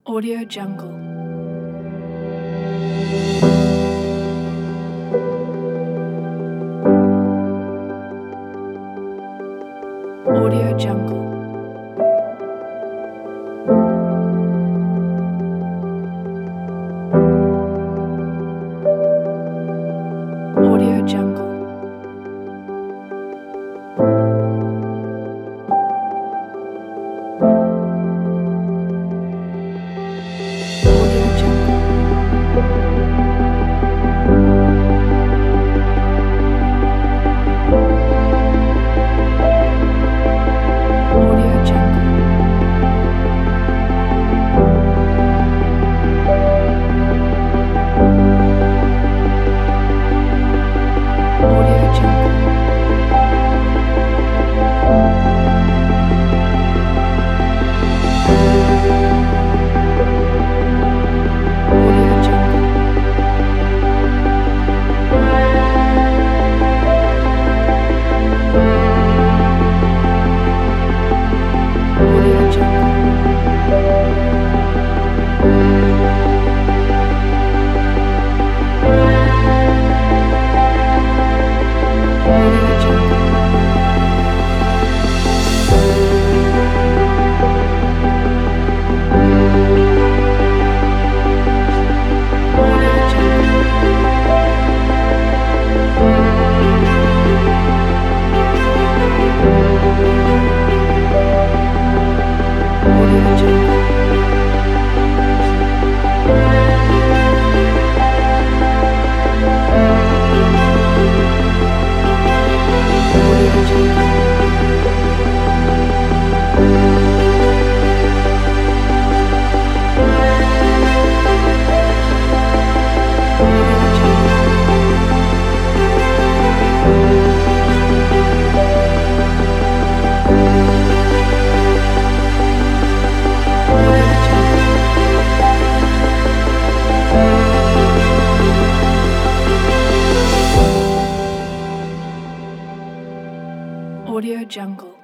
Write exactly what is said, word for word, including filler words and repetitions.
Audio Jungle. Audio Jungle. Audio Jungle. Audio Jungle. Audio Jungle. Audio Jungle. Audio Jungle. Audio Jungle. Audio Jungle. Audio Jungle. Audio Jungle. Audio Jungle. Audio Jungle. Audio Jungle. Audio Jungle.